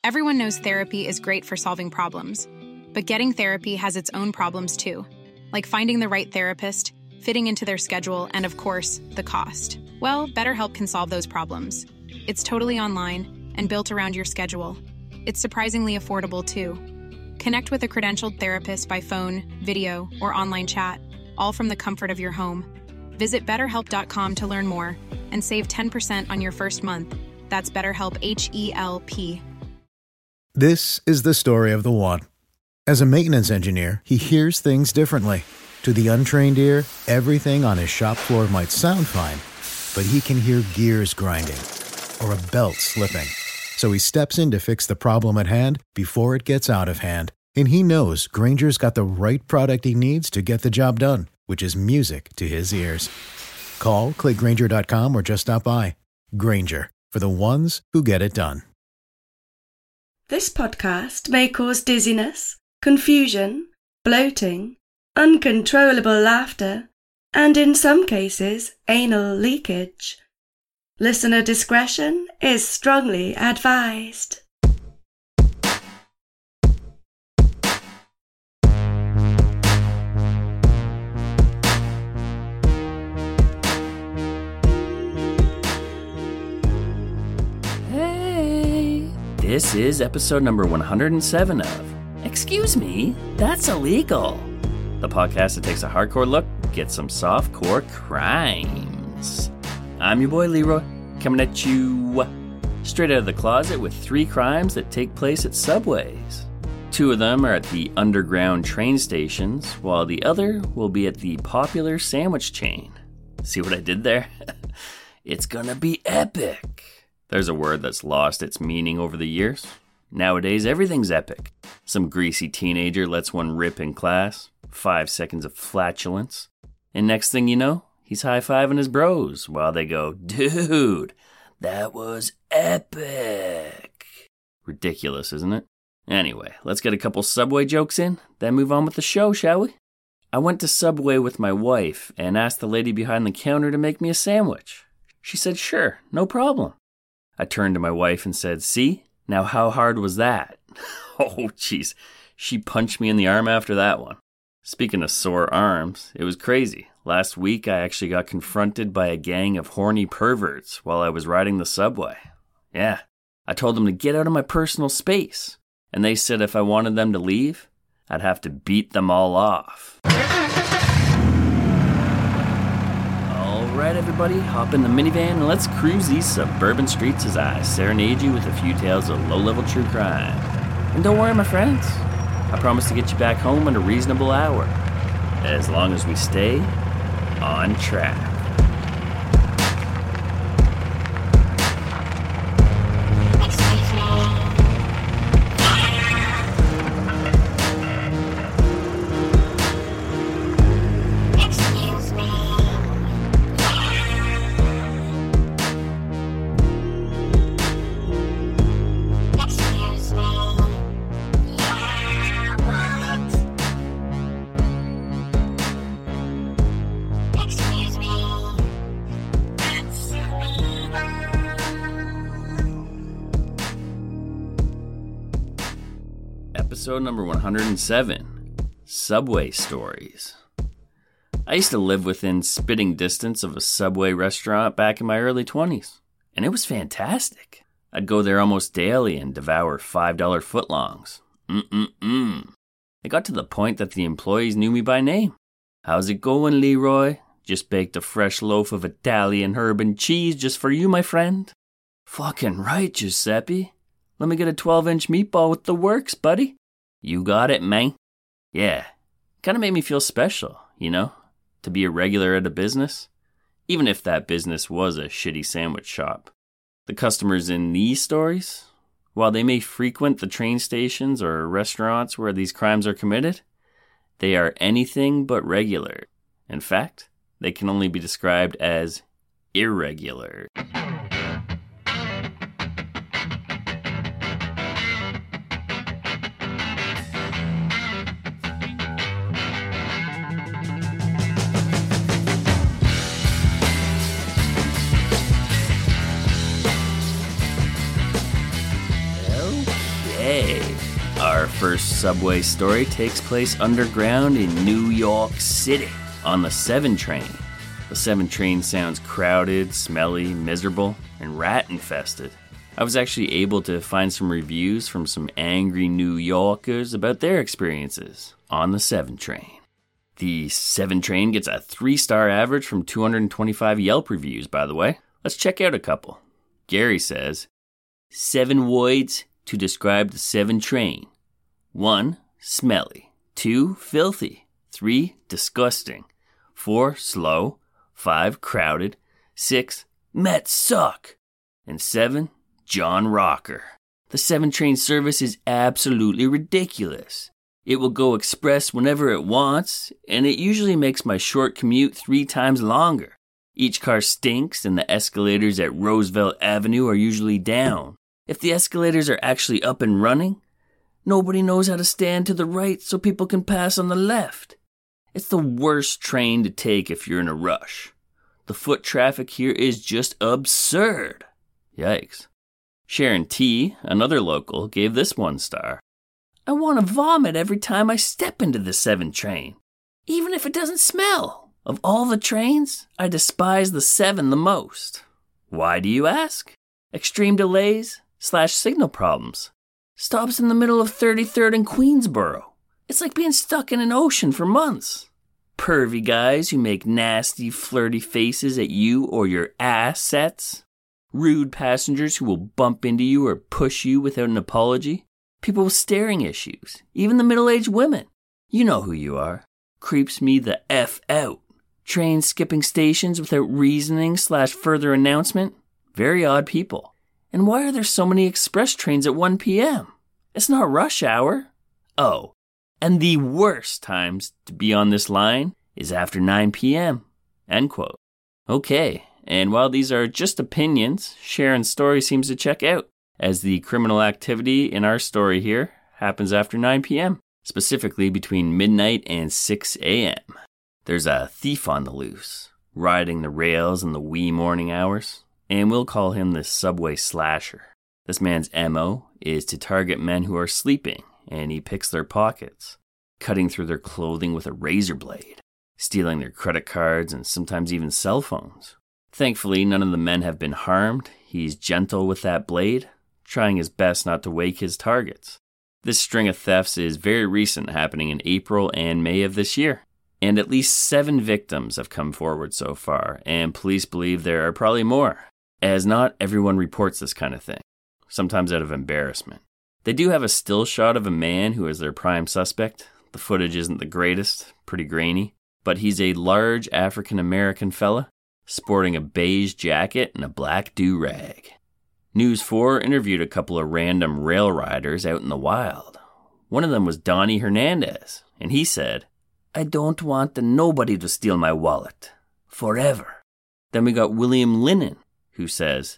Everyone knows therapy is great for solving problems, but getting therapy has its own problems too, like finding the right therapist, fitting into their schedule, and of course, the cost. Well, BetterHelp can solve those problems. It's totally online and built around your schedule. It's surprisingly affordable too. Connect with a credentialed therapist by phone, video, or online chat, all from the comfort of your home. Visit BetterHelp.com to learn more and save 10% on your first month. That's BetterHelp, H-E-L-P. This is the story of the one. As a maintenance engineer, he hears things differently. To the untrained ear, everything on his shop floor might sound fine, but he can hear gears grinding or a belt slipping. So he steps in to fix the problem at hand before it gets out of hand. And he knows Grainger's got the right product he needs to get the job done, which is music to his ears. Call, click Grainger.com, or just stop by. Grainger, for the ones who get it done. This podcast may cause dizziness, confusion, bloating, uncontrollable laughter, and in some cases, anal leakage. Listener discretion is strongly advised. This is episode number 107 of Excuse Me, That's Illegal, the podcast that takes a hardcore look, gets some softcore crimes. I'm your boy Leroy, coming at you straight out of the closet with 3 crimes that take place at subways. 2 of them are at the underground train stations, while the other will be at the popular sandwich chain. See what I did there? It's gonna be epic. There's a word that's lost its meaning over the years. Nowadays, everything's epic. Some greasy teenager lets one rip in class, 5 seconds of flatulence, and next thing you know, he's high-fiving his bros while they go, "Dude, that was epic." Ridiculous, isn't it? Anyway, let's get a couple Subway jokes in, then move on with the show, shall we? I went to Subway with my wife and asked the lady behind the counter to make me a sandwich. She said, "Sure, no problem." I turned to my wife and said, "See? Now how hard was that?" Oh, jeez. She punched me in the arm after that one. Speaking of sore arms, it was crazy. Last week, I actually got confronted by a gang of horny perverts while I was riding the subway. Yeah, I told them to get out of my personal space. And they said if I wanted them to leave, I'd have to beat them all off. Alright everybody, hop in the minivan and let's cruise these suburban streets as I serenade you with a few tales of low-level true crime. And don't worry my friends, I promise to get you back home in a reasonable hour, as long as we stay on track. Episode number 107, Subway Stories. I used to live within spitting distance of a Subway restaurant back in my early 20s, and it was fantastic. I'd go there almost daily and devour $5 footlongs. It got to the point that the employees knew me by name. "How's it going, Leroy? Just baked a fresh loaf of Italian herb and cheese just for you, my friend." "Fucking right, Giuseppe. Let me get a 12-inch meatball with the works, buddy." "You got it, man." Yeah, kind of made me feel special, you know, to be a regular at a business, even if that business was a shitty sandwich shop. The customers in these stories, while they may frequent the train stations or restaurants where these crimes are committed, they are anything but regular. In fact, they can only be described as irregular. Okay, our first subway story takes place underground in New York City on the 7 train. The 7 train sounds crowded, smelly, miserable, and rat-infested. I was actually able to find some reviews from some angry New Yorkers about their experiences on the 7 train. The 7 train gets a 3-star average from 225 Yelp reviews, by the way. Let's check out a couple. Gary says, 7 words to describe the 7 train. 1, smelly. 2, filthy. 3, disgusting. 4, slow. 5, crowded. 6, Mets suck. And 7, John Rocker. The 7 train service is absolutely ridiculous. It will go express whenever it wants, and it usually makes my short commute 3 times longer. Each car stinks, and the escalators at Roosevelt Avenue are usually down. If the escalators are actually up and running, nobody knows how to stand to the right so people can pass on the left. It's the worst train to take if you're in a rush. The foot traffic here is just absurd. Yikes. Sharon T., another local, gave this 1 star. I want to vomit every time I step into the 7 train, even if it doesn't smell. Of all the trains, I despise the 7 the most. Why do you ask? Extreme delays / signal problems. Stops in the middle of 33rd and Queensboro. It's like being stuck in an ocean for months. Pervy guys who make nasty, flirty faces at you or your assets. Rude passengers who will bump into you or push you without an apology. People with staring issues. Even the middle-aged women. You know who you are. Creeps me the F out. Trains skipping stations without reasoning / further announcement. Very odd people. And why are there so many express trains at 1 p.m.? It's not rush hour. Oh, and the worst times to be on this line is after 9 p.m. End quote. Okay, and while these are just opinions, Sharon's story seems to check out, as the criminal activity in our story here happens after 9 p.m., specifically between midnight and 6 a.m. There's a thief on the loose, riding the rails in the wee morning hours, and we'll call him the subway slasher. This man's MO is to target men who are sleeping, and he picks their pockets, cutting through their clothing with a razor blade, stealing their credit cards and sometimes even cell phones. Thankfully, none of the men have been harmed. He's gentle with that blade, trying his best not to wake his targets. This string of thefts is very recent, happening in April and May of this year. And at least 7 victims have come forward so far, and police believe there are probably more, as not everyone reports this kind of thing, sometimes out of embarrassment. They do have a still shot of a man who is their prime suspect. The footage isn't the greatest, pretty grainy, but he's a large African-American fella, sporting a beige jacket and a black do-rag. News 4 interviewed a couple of random rail riders out in the wild. One of them was Donnie Hernandez, and he said, I don't want nobody to steal my wallet. Forever. Then we got William Lennon, who says,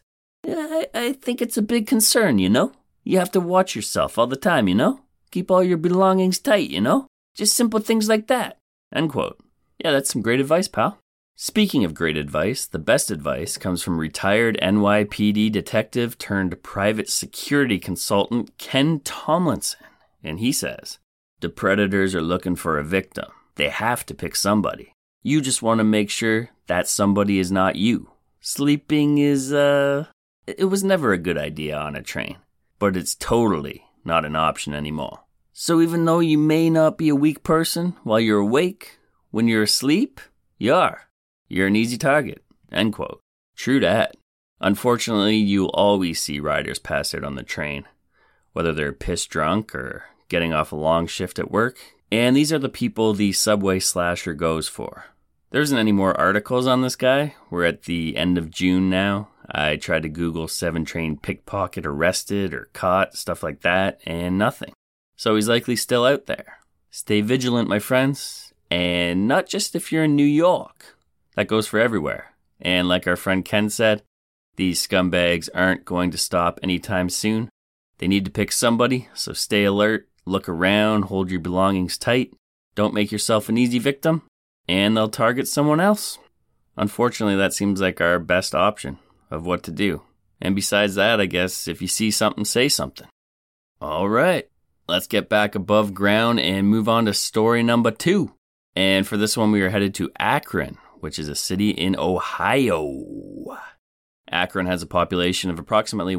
I think it's a big concern, you know? You have to watch yourself all the time, you know? Keep all your belongings tight, you know? Just simple things like that. End quote. Yeah, that's some great advice, pal. Speaking of great advice, the best advice comes from retired NYPD detective turned private security consultant Ken Tomlinson. And he says, the predators are looking for a victim. They have to pick somebody. You just want to make sure that somebody is not you. Sleeping is, it was never a good idea on a train, but it's totally not an option anymore. So even though you may not be a weak person while you're awake, when you're asleep, you are. You're an easy target. End quote. True that. Unfortunately, you'll always see riders pass out on the train, whether they're pissed drunk or getting off a long shift at work. And these are the people the subway slasher goes for. There isn't any more articles on this guy. We're at the end of June now. I tried to Google 7 train pickpocket arrested or caught, stuff like that, and nothing. So he's likely still out there. Stay vigilant, my friends. And not just if you're in New York. That goes for everywhere. And like our friend Ken said, these scumbags aren't going to stop anytime soon. They need to pick somebody, so stay alert. Look around, hold your belongings tight, don't make yourself an easy victim, and they'll target someone else. Unfortunately, that seems like our best option of what to do. And besides that, I guess, if you see something, say something. All right, let's get back above ground and move on to story number 2. And for this one, we are headed to Akron, which is a city in Ohio. Akron has a population of approximately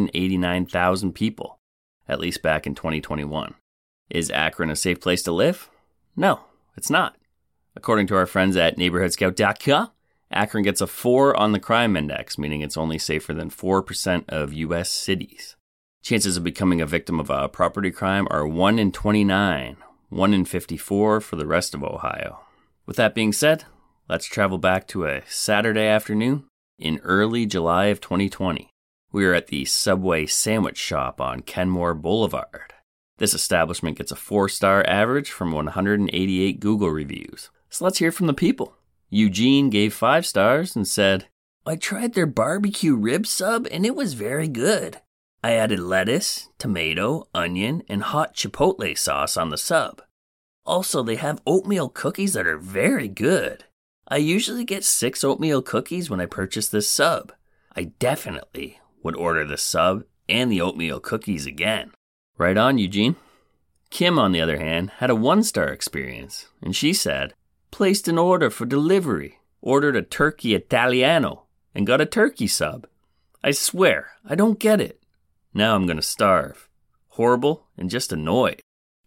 189,000 people, at least back in 2021. Is Akron a safe place to live? No, it's not. According to our friends at NeighborhoodScout.com, Akron gets a 4 on the crime index, meaning it's only safer than 4% of U.S. cities. Chances of becoming a victim of a property crime are 1 in 29, 1 in 54 for the rest of Ohio. With that being said, let's travel back to a Saturday afternoon in early July of 2020. We are at the Subway Sandwich Shop on Kenmore Boulevard. This establishment gets a 4-star average from 188 Google reviews. So let's hear from the people. Eugene gave 5 stars and said, I tried their barbecue rib sub and it was very good. I added lettuce, tomato, onion, and hot chipotle sauce on the sub. Also, they have oatmeal cookies that are very good. I usually get 6 oatmeal cookies when I purchase this sub. I definitely would order the sub and the oatmeal cookies again. Right on, Eugene. Kim, on the other hand, had a 1-star experience, and she said, placed an order for delivery, ordered a turkey Italiano, and got a turkey sub. I swear, I don't get it. Now I'm gonna starve. Horrible and just annoyed.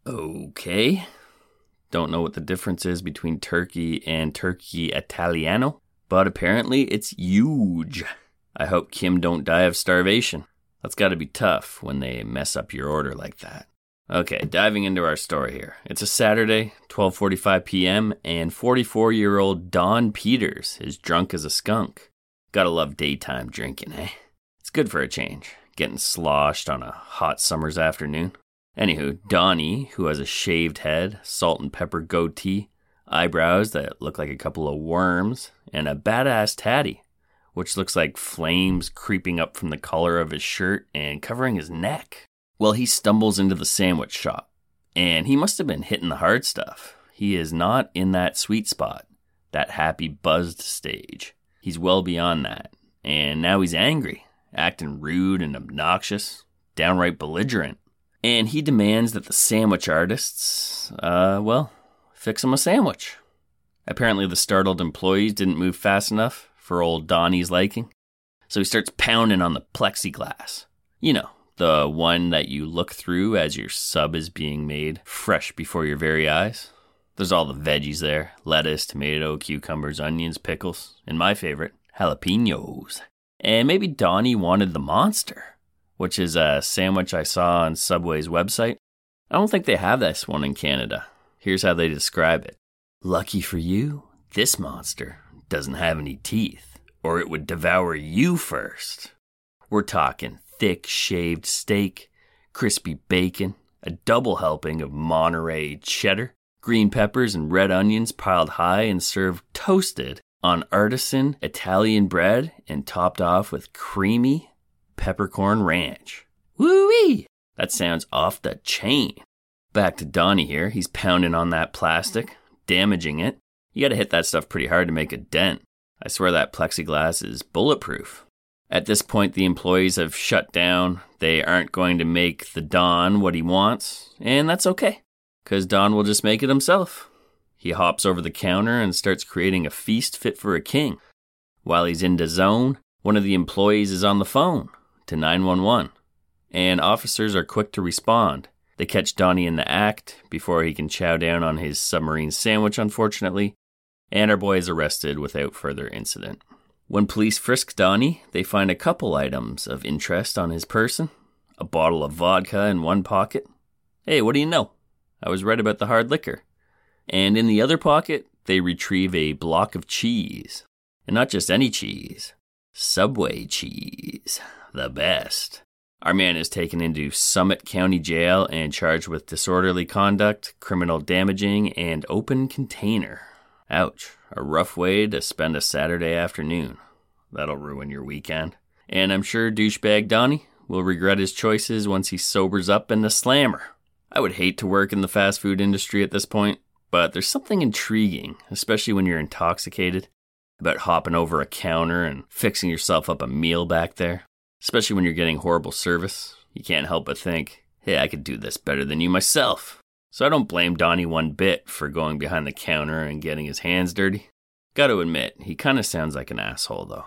Okay. Don't know what the difference is between turkey and turkey Italiano, but apparently it's huge. I hope Kim don't die of starvation. That's gotta be tough when they mess up your order like that. Okay, diving into our story here. It's a Saturday, 12:45 p.m., and 44-year-old Don Peters is drunk as a skunk. Gotta love daytime drinking, eh? It's good for a change. Getting sloshed on a hot summer's afternoon. Anywho, Donnie, who has a shaved head, salt and pepper goatee, eyebrows that look like a couple of worms, and a badass tatty, which looks like flames creeping up from the collar of his shirt and covering his neck. Well, he stumbles into the sandwich shop, and he must have been hitting the hard stuff. He is not in that sweet spot, that happy buzzed stage. He's well beyond that, and now he's angry. Acting rude and obnoxious, downright belligerent. And he demands that the sandwich artists, fix him a sandwich. Apparently the startled employees didn't move fast enough for old Donnie's liking, so he starts pounding on the plexiglass. You know, the one that you look through as your sub is being made fresh before your very eyes. There's all the veggies there, lettuce, tomato, cucumbers, onions, pickles, and my favorite, jalapenos. And maybe Donnie wanted the Monster, which is a sandwich I saw on Subway's website. I don't think they have this one in Canada. Here's how they describe it. Lucky for you, this monster doesn't have any teeth, or it would devour you first. We're talking thick shaved steak, crispy bacon, a double helping of Monterey cheddar, green peppers and red onions piled high and served toasted on artisan Italian bread and topped off with creamy peppercorn ranch. Woo-wee! That sounds off the chain. Back to Donnie here. He's pounding on that plastic, damaging it. You gotta hit that stuff pretty hard to make a dent. I swear that plexiglass is bulletproof. At this point, the employees have shut down. They aren't going to make the Don what he wants, and that's okay, because Don will just make it himself. He hops over the counter and starts creating a feast fit for a king. While he's in the zone, one of the employees is on the phone to 911, and officers are quick to respond. They catch Donnie in the act before he can chow down on his submarine sandwich, unfortunately, and our boy is arrested without further incident. When police frisk Donnie, they find a couple items of interest on his person. A bottle of vodka in one pocket. Hey, what do you know? I was right about the hard liquor. And in the other pocket, they retrieve a block of cheese. And not just any cheese. Subway cheese. The best. Our man is taken into Summit County Jail and charged with disorderly conduct, criminal damaging, and open container. Ouch. A rough way to spend a Saturday afternoon. That'll ruin your weekend. And I'm sure douchebag Donnie will regret his choices once he sobers up in the slammer. I would hate to work in the fast food industry at this point. But there's something intriguing, especially when you're intoxicated, about hopping over a counter and fixing yourself up a meal back there. Especially when you're getting horrible service. You can't help but think, Hey, I could do this better than you myself. So I don't blame Donnie one bit for going behind the counter and getting his hands dirty. Gotta admit, he kinda sounds like an asshole though.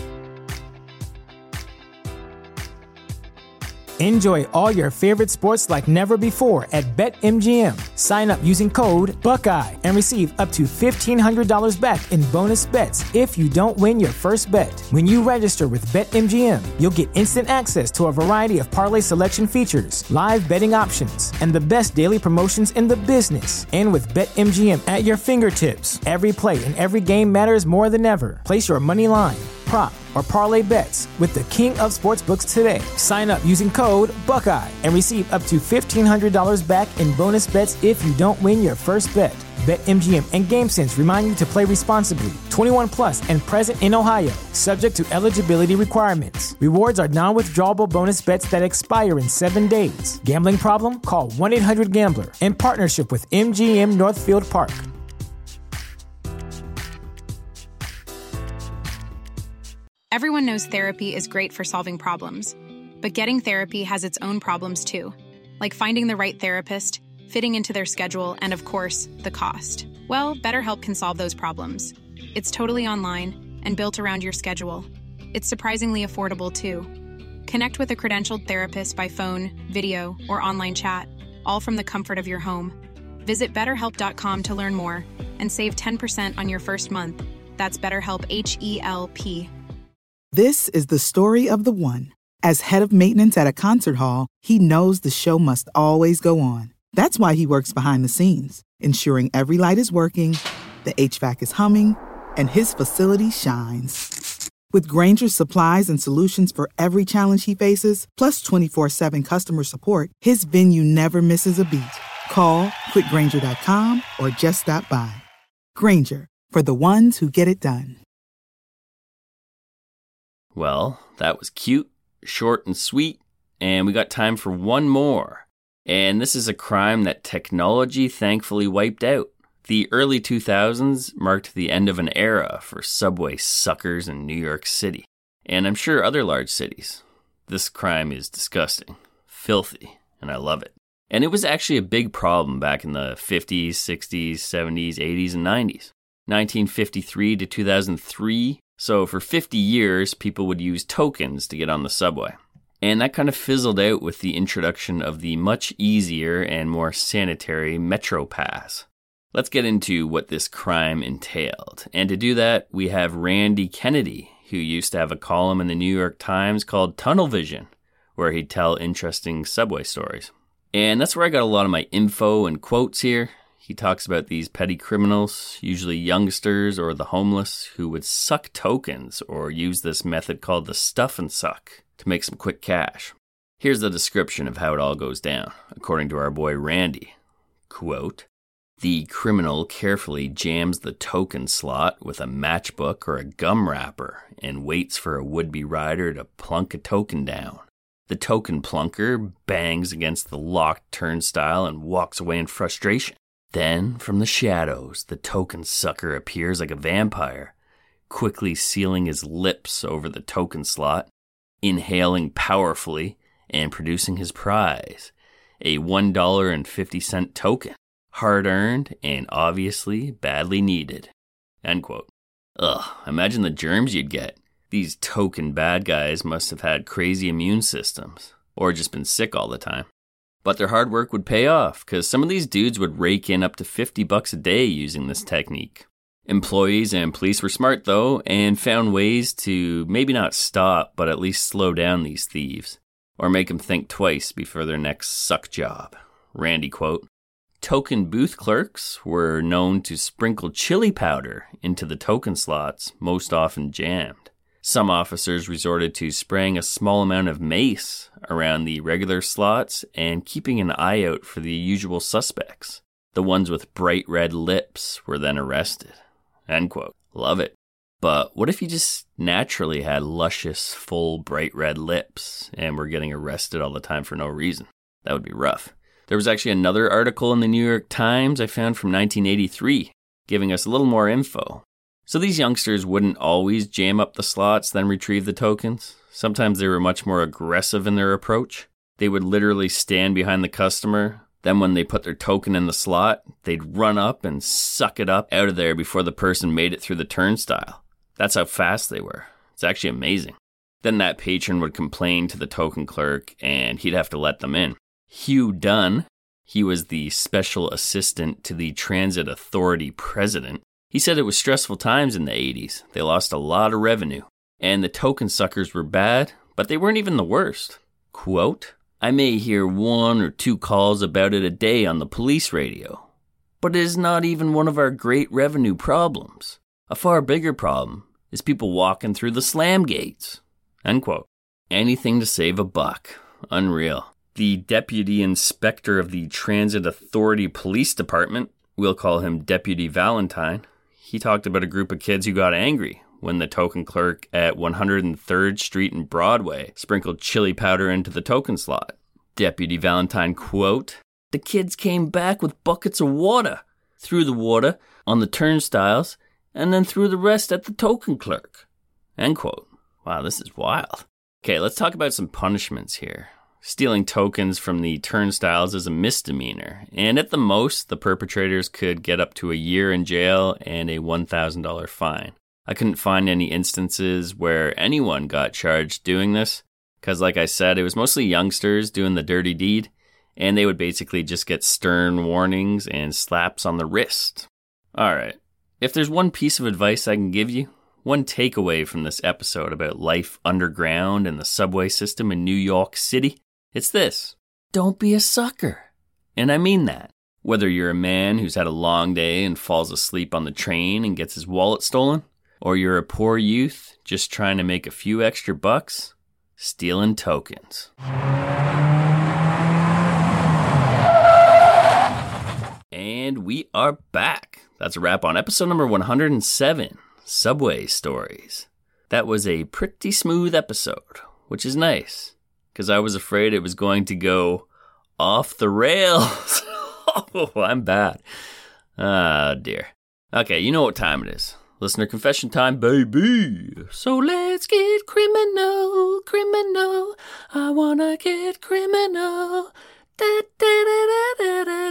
Enjoy all your favorite sports like never before at BetMGM. Sign up using code Buckeye and receive up to $1,500 back in bonus bets if you don't win your first bet. When you register with BetMGM, you'll get instant access to a variety of parlay selection features, live betting options, and the best daily promotions in the business. And with BetMGM at your fingertips, every play and every game matters more than ever. Place your money line, prop, or parlay bets with the king of sportsbooks today. Sign up using code Buckeye and receive up to $1,500 back in bonus bets if you don't win your first bet. BetMGM and GameSense remind you to play responsibly. 21 plus and present in Ohio, subject to eligibility requirements. Rewards are non-withdrawable bonus bets that expire in 7 days. Gambling problem? Call 1-800-GAMBLER. In partnership with MGM Northfield Park. Everyone knows therapy is great for solving problems, but getting therapy has its own problems too, like finding the right therapist, fitting into their schedule, and of course, the cost. Well, BetterHelp can solve those problems. It's totally online and built around your schedule. It's surprisingly affordable too. Connect with a credentialed therapist by phone, video, or online chat, all from the comfort of your home. Visit BetterHelp.com to learn more and save 10% on your first month. That's BetterHelp, H-E-L-P. This is the story of the one. As head of maintenance at a concert hall, he knows the show must always go on. That's why he works behind the scenes, ensuring every light is working, the HVAC is humming, and his facility shines. With Grainger's supplies and solutions for every challenge he faces, plus 24/7 customer support, his venue never misses a beat. Call quickgrainger.com or just stop by. Grainger, for the ones who get it done. Well, that was cute, short and sweet, and we got time for one more. And this is a crime that technology thankfully wiped out. The early 2000s marked the end of an era for subway suckers in New York City, and I'm sure other large cities. This crime is disgusting, filthy, and I love it. And it was actually a big problem back in the 50s, 60s, 70s, 80s, and 90s. 1953 to 2003. So for 50 years, people would use tokens to get on the subway. And that kind of fizzled out with the introduction of the much easier and more sanitary Metro Pass. Let's get into what this crime entailed. And to do that, we have Randy Kennedy, who used to have a column in the New York Times called Tunnel Vision, where he'd tell interesting subway stories. And that's where I got a lot of my info and quotes here. He talks about these petty criminals, usually youngsters or the homeless, who would suck tokens or use this method called the stuff and suck to make some quick cash. Here's the description of how it all goes down, according to our boy Randy. Quote, "The criminal carefully jams the token slot with a matchbook or a gum wrapper and waits for a would-be rider to plunk a token down. The token plunker bangs against the locked turnstile and walks away in frustration. Then, from the shadows, the token sucker appears like a vampire, quickly sealing his lips over the token slot, inhaling powerfully, and producing his prize, a $1.50 token, hard-earned and obviously badly needed." End quote. Ugh, imagine the germs you'd get. These token bad guys must have had crazy immune systems, or just been sick all the time. But their hard work would pay off, because some of these dudes would rake in up to $50 a day using this technique. Employees and police were smart, though, and found ways to maybe not stop, but at least slow down these thieves, or make them think twice before their next suck job. Randy quote, "Token booth clerks were known to sprinkle chili powder into the token slots, most often jammed. Some officers resorted to spraying a small amount of mace around the regular slots and keeping an eye out for the usual suspects. The ones with bright red lips were then arrested." End quote. Love it. But what if you just naturally had luscious, full, bright red lips and were getting arrested all the time for no reason? That would be rough. There was actually another article in the New York Times I found from 1983, giving us a little more info. So these youngsters wouldn't always jam up the slots, then retrieve the tokens. Sometimes they were much more aggressive in their approach. They would literally stand behind the customer. Then when they put their token in the slot, they'd run up and suck it up out of there before the person made it through the turnstile. That's how fast they were. It's actually amazing. Then that patron would complain to the token clerk and he'd have to let them in. Hugh Dunn, he was the special assistant to the Transit Authority president. He said it was stressful times in the 80s. They lost a lot of revenue. And the token suckers were bad, but they weren't even the worst. Quote, I may hear 1 or 2 calls about it a day on the police radio, but it is not even one of our great revenue problems. A far bigger problem is people walking through the slam gates. End quote. Anything to save a buck. Unreal. The deputy inspector of the Transit Authority Police Department, we'll call him Deputy Valentine, he talked about a group of kids who got angry when the token clerk at 103rd Street and Broadway sprinkled chili powder into the token slot. Deputy Valentine, quote, the kids came back with buckets of water, threw the water on the turnstiles, and then threw the rest at the token clerk. End quote. Wow, this is wild. Okay, let's talk about some punishments here. Stealing tokens from the turnstiles is a misdemeanor, and at the most, the perpetrators could get up to a year in jail and a $1,000 fine. I couldn't find any instances where anyone got charged doing this, because like I said, it was mostly youngsters doing the dirty deed, and they would basically just get stern warnings and slaps on the wrist. Alright, if there's one piece of advice I can give you, one takeaway from this episode about life underground and the subway system in New York City, it's this. Don't be a sucker. And I mean that. Whether you're a man who's had a long day and falls asleep on the train and gets his wallet stolen, or you're a poor youth just trying to make a few extra bucks, stealing tokens. And we are back. That's a wrap on episode number 107, Subway Stories. That was a pretty smooth episode, which is nice, because I was afraid it was going to go off the rails. Oh, I'm bad. Ah, dear. Okay, you know what time it is. Listener confession time, baby. So let's get criminal, criminal. I wanna get criminal. Da, da, da, da, da,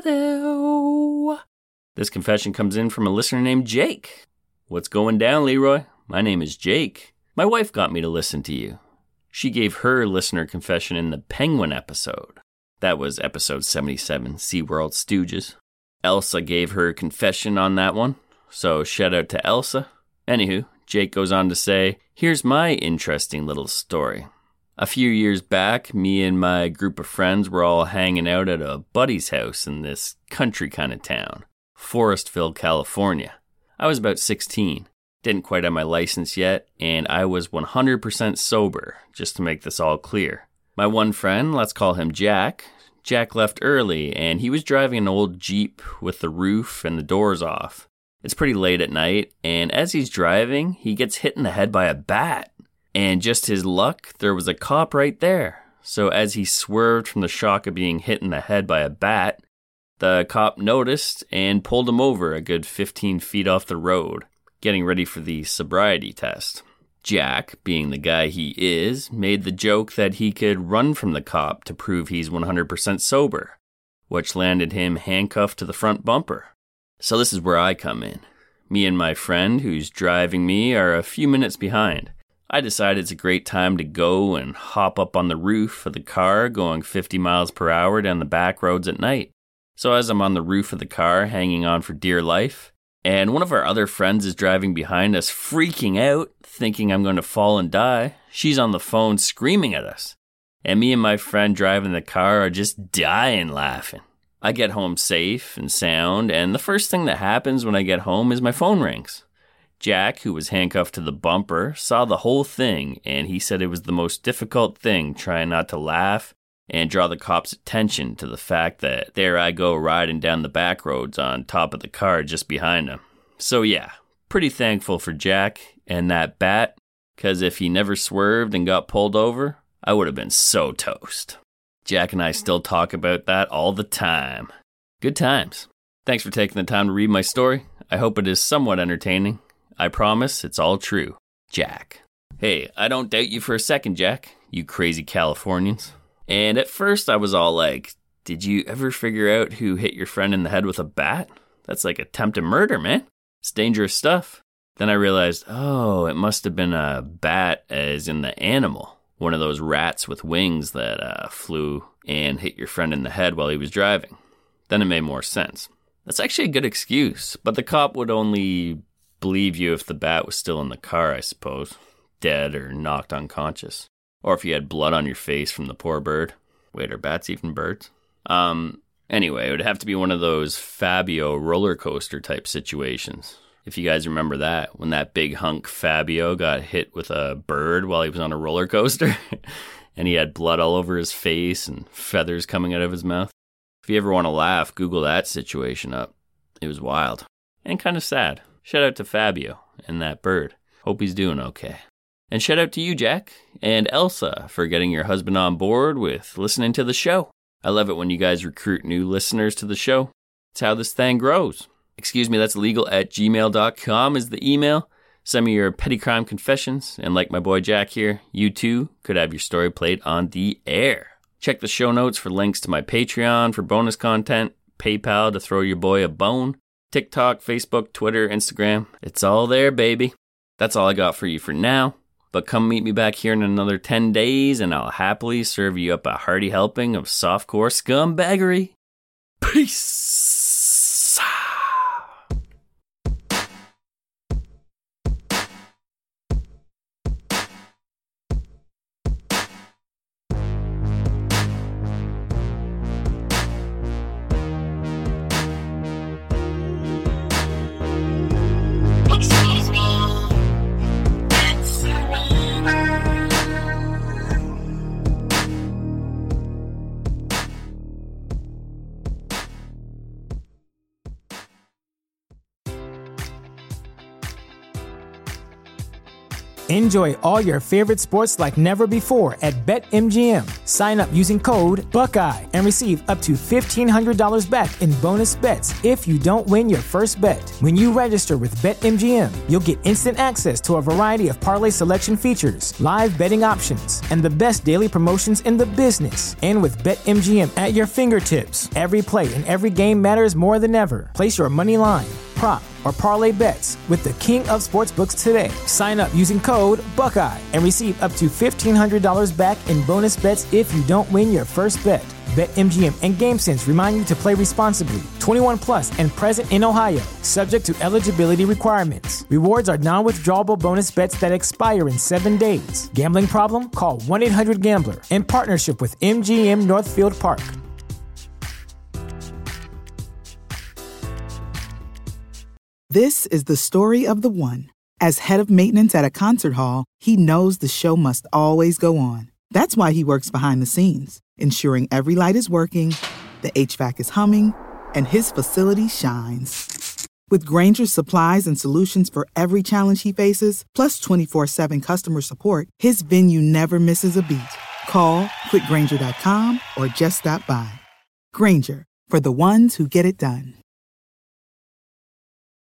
da. This confession comes in from a listener named Jake. What's going down, Leroy? My name is Jake. My wife got me to listen to you. She gave her listener confession in the Penguin episode. That was episode 77, SeaWorld Stooges. Elsa gave her confession on that one. So shout out to Elsa. Anywho, Jake goes on to say, here's my interesting little story. A few years back, me and my group of friends were all hanging out at a buddy's house in this country kind of town, Forestville, California. I was about 16, didn't quite have my license yet, and I was 100% sober, just to make this all clear. My one friend, let's call him Jack. Jack left early, and he was driving an old Jeep with the roof and the doors off. It's pretty late at night, and as he's driving, he gets hit in the head by a bat. And just his luck, there was a cop right there. So as he swerved from the shock of being hit in the head by a bat, the cop noticed and pulled him over a good 15 feet off the road, getting ready for the sobriety test. Jack, being the guy he is, made the joke that he could run from the cop to prove he's 100% sober, which landed him handcuffed to the front bumper. So this is where I come in. Me and my friend who's driving me are a few minutes behind. I decide it's a great time to go and hop up on the roof of the car going 50 miles per hour down the back roads at night. So as I'm on the roof of the car hanging on for dear life, and one of our other friends is driving behind us freaking out, thinking I'm going to fall and die, she's on the phone screaming at us. And me and my friend driving the car are just dying laughing. I get home safe and sound, and the first thing that happens when I get home is my phone rings. Jack, who was handcuffed to the bumper, saw the whole thing, and he said it was the most difficult thing trying not to laugh and draw the cops' attention to the fact that there I go riding down the back roads on top of the car just behind him. So yeah, pretty thankful for Jack and that bat, because if he never swerved and got pulled over, I would have been so toast. Jack and I still talk about that all the time. Good times. Thanks for taking the time to read my story. I hope it is somewhat entertaining. I promise it's all true. Jack. Hey, I don't doubt you for a second, Jack, you crazy Californians. And at first I was all like, did you ever figure out who hit your friend in the head with a bat? That's like attempted murder, man. It's dangerous stuff. Then I realized, oh, it must have been a bat as in the animal. One of those rats with wings that flew and hit your friend in the head while he was driving. Then it made more sense. That's actually a good excuse, but the cop would only believe you if the bat was still in the car, I suppose. Dead or knocked unconscious. Or if you had blood on your face from the poor bird. Wait, are bats even birds? Anyway, it would have to be one of those Fabio roller coaster type situations. If you guys remember that, when that big hunk Fabio got hit with a bird while he was on a roller coaster, and he had blood all over his face and feathers coming out of his mouth. If you ever want to laugh, Google that situation up. It was wild. And kind of sad. Shout out to Fabio and that bird. Hope he's doing okay. And shout out to you, Jack, and Elsa for getting your husband on board with listening to the show. I love it when you guys recruit new listeners to the show. It's how this thing grows. Excuse me, that's legal@gmail.com is the email. Send me your petty crime confessions, and like my boy Jack here, you too could have your story played on the air. Check the show notes for links to my Patreon for bonus content, PayPal to throw your boy a bone, TikTok, Facebook, Twitter, Instagram. It's all there, baby. That's all I got for you for now. But come meet me back here in another 10 days, and I'll happily serve you up a hearty helping of softcore scumbaggery. Peace! Enjoy all your favorite sports like never before at BetMGM. Sign up using code Buckeye and receive up to $1,500 back in bonus bets if you don't win your first bet. When you register with BetMGM, you'll get instant access to a variety of parlay selection features, live betting options, and the best daily promotions in the business. And with BetMGM at your fingertips, every play and every game matters more than ever. Place your money line, prop, or parlay bets with the king of sportsbooks today. Sign up using code Buckeye and receive up to $1,500 back in bonus bets if you don't win your first bet. BetMGM and GameSense remind you to play responsibly. 21 plus and present in Ohio, subject to eligibility requirements. Rewards are non-withdrawable bonus bets that expire in 7 days. Gambling problem? Call 1-800-GAMBLER in partnership with MGM Northfield Park. This is the story of the one. As head of maintenance at a concert hall, he knows the show must always go on. That's why he works behind the scenes, ensuring every light is working, the HVAC is humming, and his facility shines. With Grainger's supplies and solutions for every challenge he faces, plus 24/7 customer support, his venue never misses a beat. Call quickgrainger.com or just stop by. Grainger, for the ones who get it done.